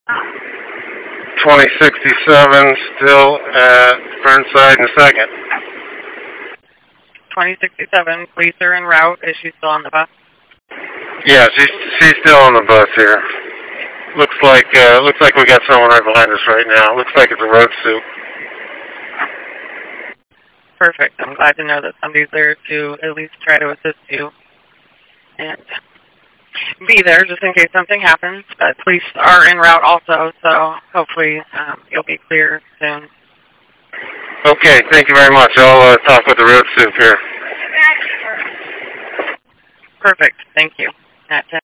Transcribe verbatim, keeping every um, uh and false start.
twenty sixty-seven, still at Burnside and second. twenty sixty-seven, police are en route. Is she still on the bus? Yeah, she's she's still on the bus here. Looks like uh, looks like we got someone right behind us right now. Looks like it's a road suit. Perfect. I'm glad to know that somebody's there to at least try to assist you and be there just in case something happens. But police are en route also, so hopefully um, you'll be clear soon. Okay, thank you very much. I'll uh, talk with the road suit here. Perfect. Thank you. At ten